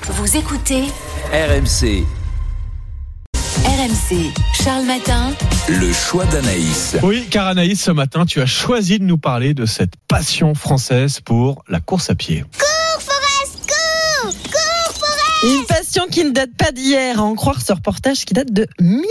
Vous écoutez RMC. RMC, Charles Matin. Le choix d'Anaïs. Oui, car Anaïs, ce matin, tu as choisi de nous parler de cette passion française pour la course à pied. Une passion qui ne date pas d'hier, à en croire ce reportage qui date de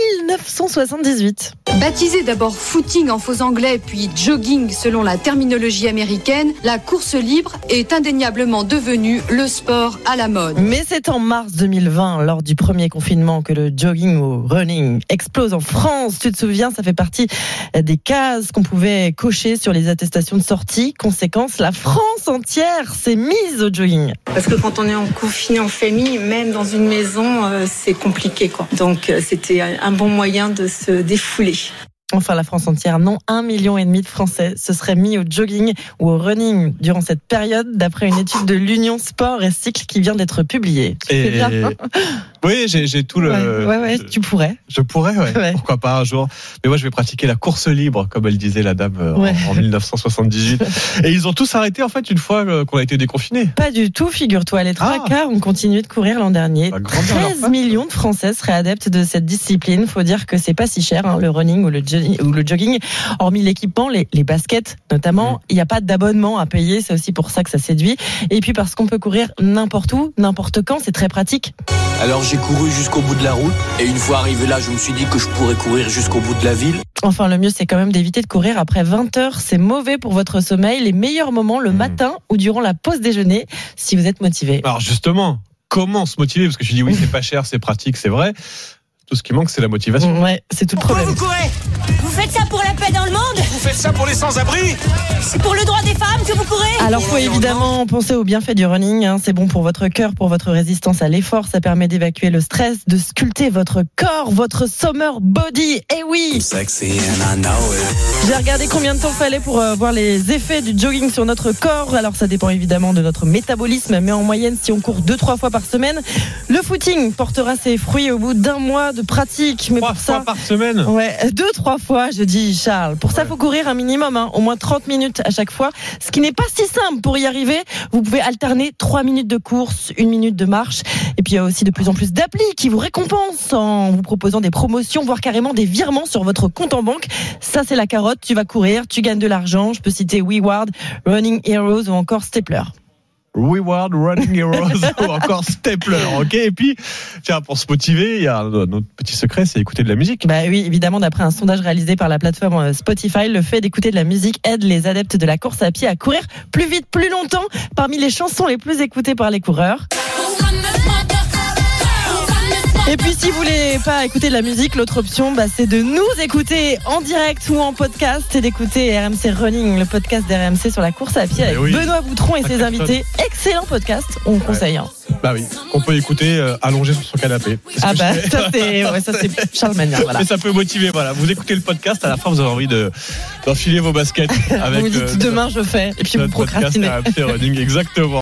1978. Baptisé d'abord footing en faux anglais puis jogging selon la terminologie américaine, la course libre est indéniablement devenue le sport à la mode. Mais c'est en mars 2020, lors du premier confinement, que le jogging ou running explose en France. Tu te souviens, ça fait partie des cases qu'on pouvait cocher sur les attestations de sortie. Conséquence, la France entière s'est mise au jogging. Parce que quand on est en confiné en famille, même dans une maison, c'est compliqué, quoi. Donc c'était un bon moyen de se défouler. Enfin, la France entière, non, 1,5 million de Français se seraient mis au jogging ou au running durant cette période, d'après une étude de l'Union Sport et Cycle qui vient d'être publiée. Tu fais bien, hein ? Oui, j'ai tout le... Ouais, tu pourrais. Je pourrais, ouais. Pourquoi pas un jour. Mais moi, je vais pratiquer la course libre, comme elle disait la dame en 1978. Et ils ont tous arrêté, en fait, une fois qu'on a été déconfinés. Pas du tout, figure-toi. Les trois quarts ont continué de courir l'an dernier. 13 millions de Français seraient adeptes de cette discipline. Faut dire que c'est pas si cher, hein, le running ou le jogging. Hormis l'équipement, les baskets notamment, il n'y a pas d'abonnement à payer. C'est aussi pour ça que ça séduit. Et puis parce qu'on peut courir n'importe où, n'importe quand. C'est très pratique. Alors j'ai couru jusqu'au bout de la route et une fois arrivé là, je me suis dit que je pourrais courir jusqu'au bout de la ville. Enfin, le mieux, c'est quand même d'éviter de courir après 20 heures. C'est mauvais pour votre sommeil. Les meilleurs moments, le matin ou durant la pause déjeuner, si vous êtes motivé. Alors justement, comment se motiver ? Parce que je dis oui, c'est pas cher, c'est pratique, c'est vrai. Tout ce qui manque, c'est la motivation. Ouais, c'est tout le problème. Pourquoi vous courez ? Vous faites ça pour la paix dans le monde ? Vous faites ça pour les sans-abri ? C'est pour le droit des femmes que vous courez ? Alors, faut évidemment penser aux bienfaits du running. Hein. C'est bon pour votre cœur, pour votre résistance à l'effort. Ça permet d'évacuer le stress, de sculpter votre corps, votre summer body. Eh oui ! J'ai regardé combien de temps fallait pour voir les effets du jogging sur notre corps. Alors, ça dépend évidemment de notre métabolisme. Mais en moyenne, si on court 2-3 fois par semaine, le footing portera ses fruits au bout d'un mois de pratique. Mais 3 fois par semaine ? Ouais, 2-3 fois, je dis, Charles. Pour ça, faut courir un minimum, hein, au moins 30 minutes à chaque fois. Ce qui n'est pas si simple. Pour y arriver, vous pouvez alterner 3 minutes de course, 1 minute de marche. Et puis, il y a aussi de plus en plus d'applis qui vous récompensent en vous proposant des promotions, voire carrément des virements sur votre compte en banque. Ça, c'est la carotte. Tu vas courir, tu gagnes de l'argent. Je peux citer WeWard, Running Heroes ou encore Stapler. Reward, Running Heroes ou encore Stapler, ok. Et puis, tiens, pour se motiver, il y a un autre petit secret, c'est écouter de la musique. Bah oui, évidemment, d'après un sondage réalisé par la plateforme Spotify, le fait d'écouter de la musique aide les adeptes de la course à pied à courir plus vite, plus longtemps. Parmi les chansons les plus écoutées par les coureurs. Et puis si vous voulez pas écouter de la musique, l'autre option, c'est de nous écouter en direct ou en podcast et d'écouter RMC Running, le podcast d'RMC sur la course à pied avec Benoît Boutron et ses invités. Excellent podcast, on conseille. Hein. Bah oui, qu'on peut écouter allongé sur son canapé. Ça c'est Charles Magnin. Voilà. Mais ça peut motiver, voilà. Vous écoutez le podcast, à la fin vous avez envie d'enfiler vos baskets avec. Vous dites demain je fais, et puis vous procrastinez. RMC Running, exactement.